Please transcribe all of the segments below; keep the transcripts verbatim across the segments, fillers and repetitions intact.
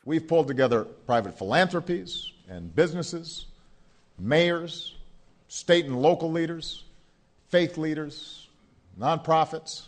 We've pulled together private philanthropies and businesses, mayors, state and local leaders, faith leaders, nonprofits,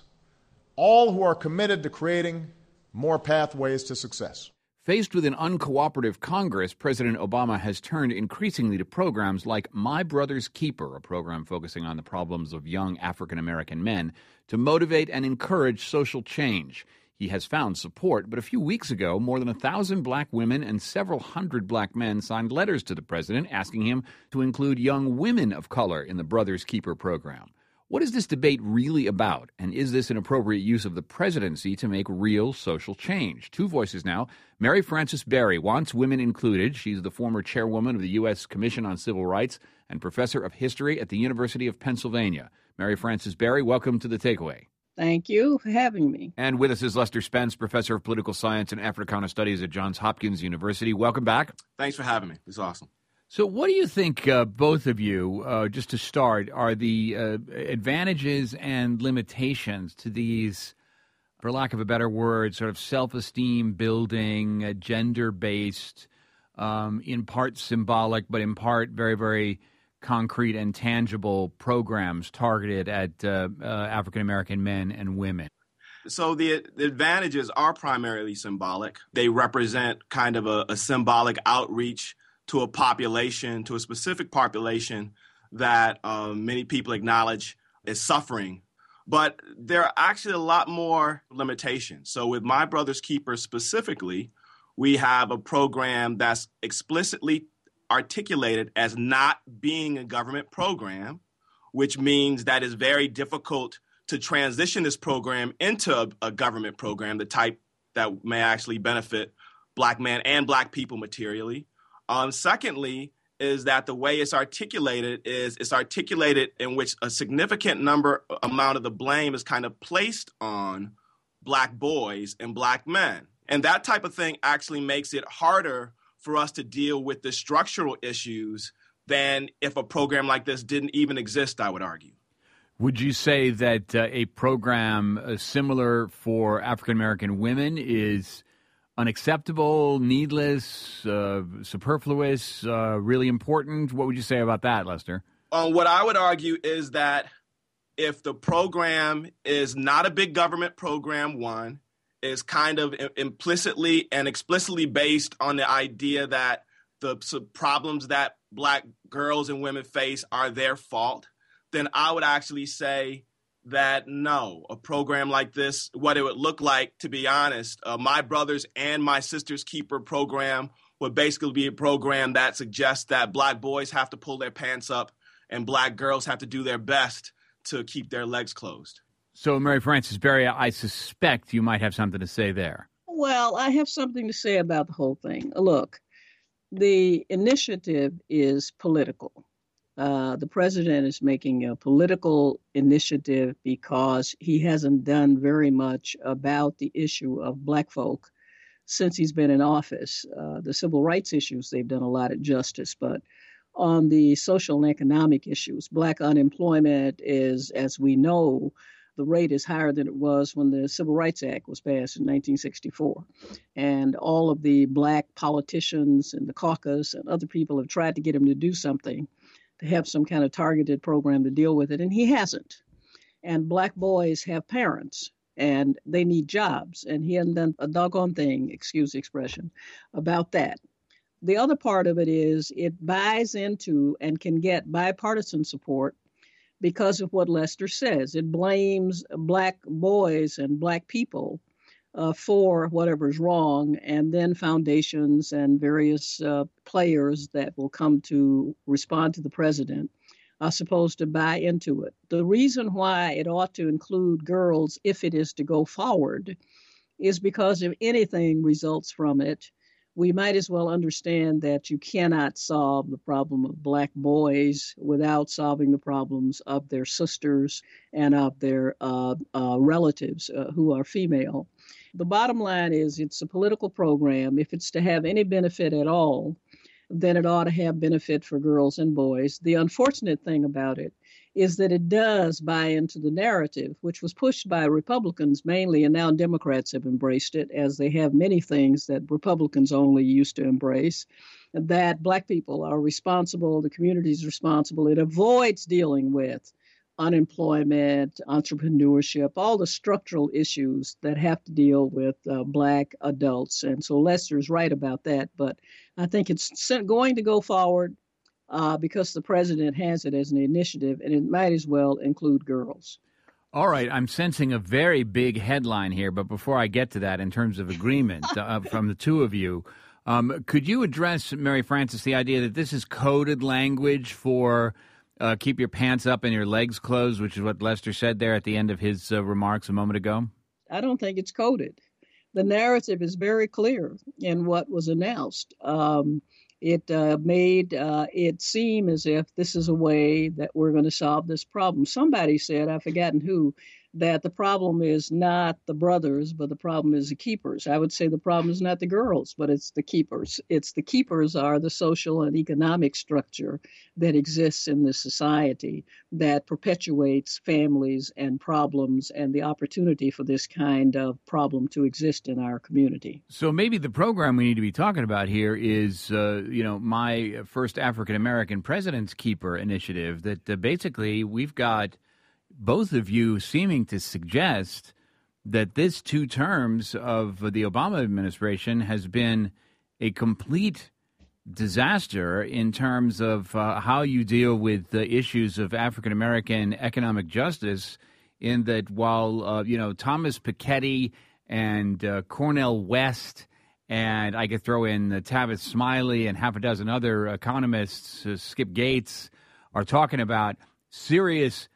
all who are committed to creating more pathways to success. Faced with an uncooperative Congress, President Obama has turned increasingly to programs like My Brother's Keeper, a program focusing on the problems of young African-American men, to motivate and encourage social change. He has found support, but a few weeks ago, more than a thousand black women and several hundred black men signed letters to the president asking him to include young women of color in the Brother's Keeper program. What is this debate really about, and is this an appropriate use of the presidency to make real social change? Two voices now. Mary Frances Berry wants women included. She's the former chairwoman of the U S Commission on Civil Rights and professor of history at the University of Pennsylvania. Mary Frances Berry, welcome to The Takeaway. Thank you for having me. And with us is Lester Spence, professor of political science and Africana studies at Johns Hopkins University. Welcome back. Thanks for having me. It's awesome. So what do you think, uh, both of you, uh, just to start, are the uh, advantages and limitations to these, for lack of a better word, sort of self-esteem building, uh, gender-based, um, in part symbolic, but in part very, very concrete and tangible programs targeted at uh, uh, African-American men and women? So the, the advantages are primarily symbolic. They represent kind of a, a symbolic outreach to a population, to a specific population that uh, many people acknowledge is suffering. But there are actually a lot more limitations. So with My Brother's Keeper specifically, we have a program that's explicitly articulated as not being a government program, which means that it's very difficult to transition this program into a, a government program, the type that may actually benefit black men and black people materially. Um, secondly, is that the way it's articulated is it's articulated in which a significant number amount of the blame is kind of placed on black boys and black men. And that type of thing actually makes it harder for us to deal with the structural issues than if a program like this didn't even exist, I would argue. Would you say that uh, a program uh, similar for African-American women is unacceptable, needless, uh, superfluous, uh, really important? What would you say about that, Lester? Um, what I would argue is that if the program is not a big government program, one, is kind of implicitly and explicitly based on the idea that the problems that black girls and women face are their fault, then I would actually say that no, a program like this, what it would look like, to be honest, uh, My Brother's and My Sister's Keeper program would basically be a program that suggests that black boys have to pull their pants up and black girls have to do their best to keep their legs closed. So, Mary Frances Berry, I suspect you might have something to say there. Well, I have something to say about the whole thing. Look, the initiative is political. Uh, the president is making a political initiative because he hasn't done very much about the issue of black folk since he's been in office. Uh, the civil rights issues, they've done a lot of justice, but on the social and economic issues, black unemployment is, as we know, the rate is higher than it was when the Civil Rights Act was passed in nineteen sixty-four. And all of the black politicians and the caucus and other people have tried to get him to do something, to have some kind of targeted program to deal with it, and he hasn't. And black boys have parents, and they need jobs, and he hasn't done a doggone thing, excuse the expression, about that. The other part of it is it buys into and can get bipartisan support because of what Lester says. It blames black boys and black people uh, for whatever's wrong, and then foundations and various uh, players that will come to respond to the president are supposed to buy into it. The reason why it ought to include girls, if it is to go forward, is because if anything results from it, we might as well understand that you cannot solve the problem of black boys without solving the problems of their sisters and of their uh, uh, relatives uh, who are female. The bottom line is it's a political program. If it's to have any benefit at all, then it ought to have benefit for girls and boys. The unfortunate thing about it is that it does buy into the narrative, which was pushed by Republicans mainly, and now Democrats have embraced it, as they have many things that Republicans only used to embrace, that Black people are responsible, the community is responsible. It avoids dealing with unemployment, entrepreneurship, all the structural issues that have to deal with uh, Black adults. And so Lester's right about that. But I think it's going to go forward uh, because the president has it as an initiative, and it might as well include girls. All right, I'm sensing a very big headline here, but before I get to that, in terms of agreement uh, from the two of you, um, could you address, Mary Frances, the idea that this is coded language for uh, keep your pants up and your legs closed, which is what Lester said there at the end of his uh, remarks a moment ago? I don't think it's coded. The narrative is very clear in what was announced. Um, it uh, made uh, it seem as if this is a way that we're going to solve this problem. Somebody said, I've forgotten who, that the problem is not the brothers, but the problem is the keepers. I would say the problem is not the girls, but it's the keepers. It's the keepers are the social and economic structure that exists in this society that perpetuates families and problems and the opportunity for this kind of problem to exist in our community. So maybe the program we need to be talking about here is, uh, you know, my first African-American President's Keeper initiative, that uh, basically we've got both of you seeming to suggest that this two terms of the Obama administration has been a complete disaster in terms of uh, how you deal with the issues of African-American economic justice, in that while, uh, you know, Thomas Piketty and uh, Cornel West, and I could throw in uh, Tavis Smiley and half a dozen other economists, uh, Skip Gates, are talking about serious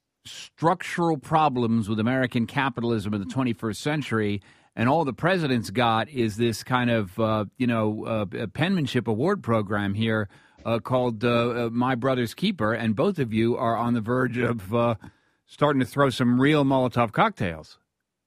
structural problems with American capitalism in the twenty-first century, and all the president's got is this kind of, uh, you know, uh, penmanship award program here uh, called uh, My Brother's Keeper, and both of you are on the verge of uh, starting to throw some real Molotov cocktails.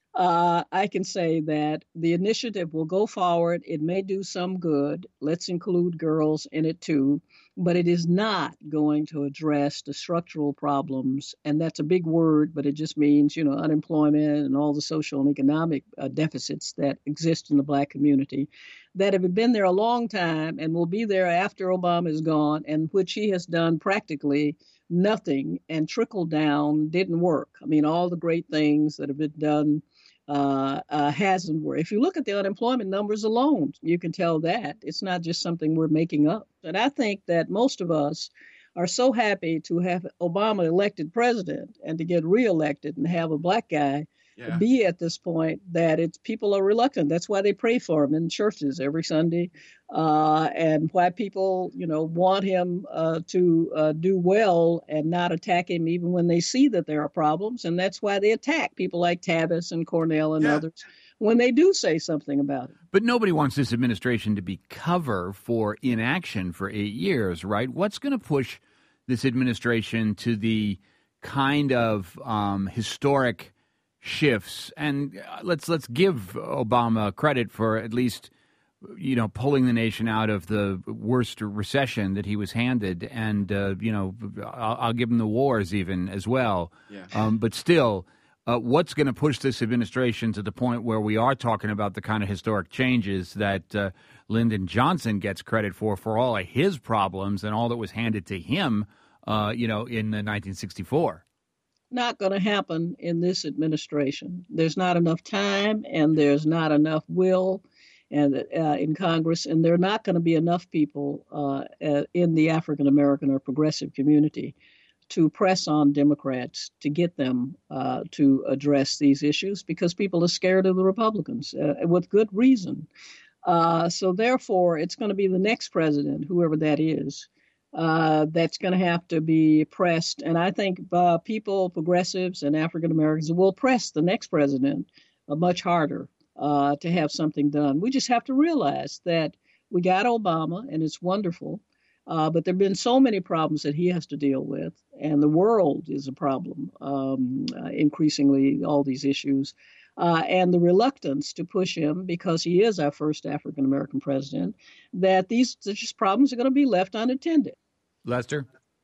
Uh, I can say that the initiative will go forward. It may do some good. Let's include girls in it, too. But it is not going to address the structural problems. And that's a big word, but it just means, you know, unemployment and all the social and economic uh, deficits that exist in the Black community that have been there a long time and will be there after Obama is gone, and which he has done practically nothing, and trickle down didn't work. I mean, all the great things that have been done uh, uh, hasn't worked. If you look at the unemployment numbers alone, you can tell that. It's not just something we're making up. And I think that most of us are so happy to have Obama elected president and to get reelected and have a Black guy yeah. be at this point that it's people are reluctant. That's why they pray for him in churches every Sunday, uh, and why people, you know, want him uh, to uh, do well and not attack him even when they see that there are problems. And that's why they attack people like Tavis and Cornell and yeah. others when they do say something about it. But nobody wants this administration to be cover for inaction for eight years, right? What's going to push this administration to the kind of um, historic shifts? And let's let's give Obama credit for at least, you know, pulling the nation out of the worst recession that he was handed. And, uh, you know, I'll, I'll give him the wars even as well. Yeah. Um, but still, uh, what's going to push this administration to the point where we are talking about the kind of historic changes that uh, Lyndon Johnson gets credit for, for all of his problems and all that was handed to him, uh, you know, in uh, nineteen sixty-four? Not going to happen in this administration. There's not enough time, and there's not enough will and uh, in Congress, and there are not going to be enough people uh, uh, in the African American or progressive community to press on Democrats to get them uh, to address these issues, because people are scared of the Republicans uh, with good reason. Uh, so therefore, it's going to be the next president, whoever that is, Uh, that's going to have to be pressed. And I think uh, people, progressives and African Americans, will press the next president uh, much harder uh, to have something done. We just have to realize that we got Obama, and it's wonderful, uh, but there have been so many problems that he has to deal with, and the world is a problem, um, uh, increasingly, all these issues. Uh, and the reluctance to push him, because he is our first African American president, that these just problems are going to be left unattended. Lester?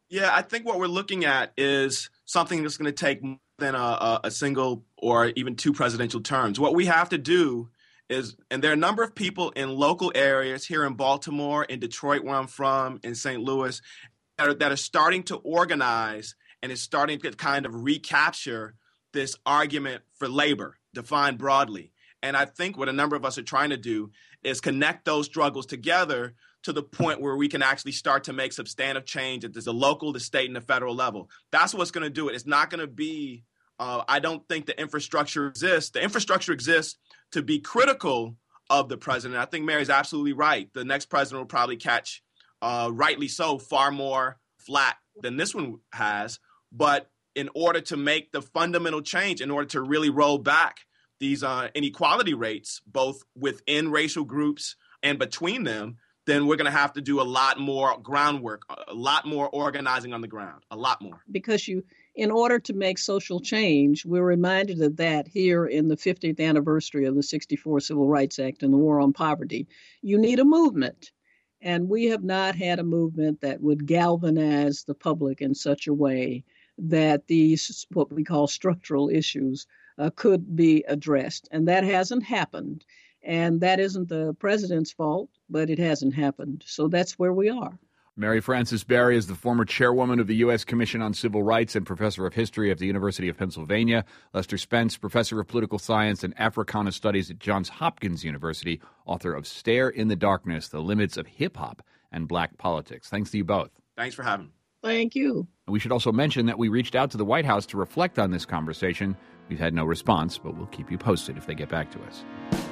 Yeah, I think what we're looking at is something that's going to take more than a, a single or even two presidential terms. What we have to do is, and there are a number of people in local areas here in Baltimore, in Detroit, where I'm from, in Saint Louis, that are, that are starting to organize and is starting to kind of recapture this argument for labor, defined broadly. And I think what a number of us are trying to do is connect those struggles together to the point where we can actually start to make substantive change at the local, the state, and the federal level. That's what's going to do it. It's not going to be, uh, I don't think the infrastructure exists. The infrastructure exists to be critical of the president. I think Mary's absolutely right. The next president will probably catch, uh, rightly so, far more flack than this one has. But in order to make the fundamental change, in order to really roll back these uh, inequality rates, both within racial groups and between them, then we're going to have to do a lot more groundwork, a lot more organizing on the ground, a lot more. Because you, in order to make social change, we're reminded of that here in the fiftieth anniversary of the sixty-four Civil Rights Act and the War on Poverty. You need a movement. And we have not had a movement that would galvanize the public in such a way that these, what we call structural issues, uh, could be addressed. And that hasn't happened. And that isn't the president's fault, but it hasn't happened. So that's where we are. Mary Frances Berry is the former chairwoman of the U S Commission on Civil Rights and professor of history at the University of Pennsylvania. Lester Spence, professor of political science and Africana studies at Johns Hopkins University, author of Stare in the Darkness, The Limits of Hip-Hop and Black Politics. Thanks to you both. Thanks for having me. Thank you. We should also mention that we reached out to the White House to reflect on this conversation. We've had no response, but we'll keep you posted if they get back to us.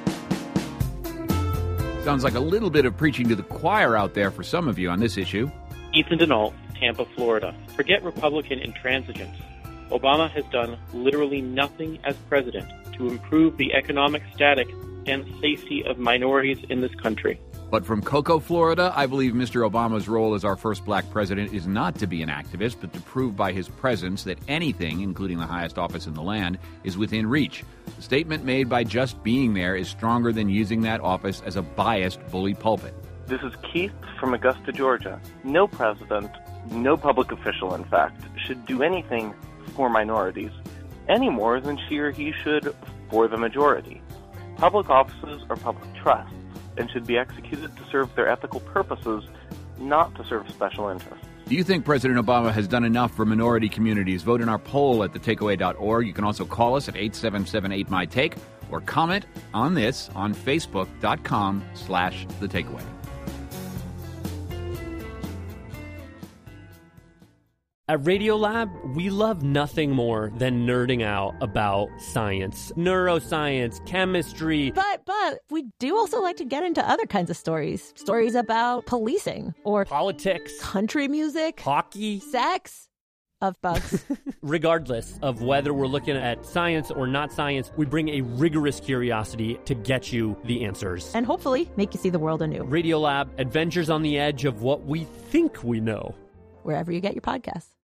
Sounds like a little bit of preaching to the choir out there for some of you on this issue. Ethan Denault, Tampa, Florida. Forget Republican intransigence. Obama has done literally nothing as president to improve the economic status and safety of minorities in this country. But from Cocoa, Florida, I believe Mister Obama's role as our first black president is not to be an activist, but to prove by his presence that anything, including the highest office in the land, is within reach. The statement made by just being there is stronger than using that office as a biased bully pulpit. This is Keith from Augusta, Georgia. No president, no public official, in fact, should do anything for minorities any more than she or he should for the majority. Public offices are public trusts and should be executed to serve their ethical purposes, not to serve special interests. Do you think President Obama has done enough for minority communities? Vote in our poll at the takeaway dot org. You can also call us at eight seven seven eight my take or comment on this on facebook dot com slash the takeaway. At Radiolab, we love nothing more than nerding out about science, neuroscience, chemistry. But, but, we do also like to get into other kinds of stories. Stories about policing or politics, country music, hockey, sex, of bugs. Regardless of whether we're looking at science or not science, we bring a rigorous curiosity to get you the answers. And hopefully make you see the world anew. Radiolab, adventures on the edge of what we think we know. Wherever you get your podcasts.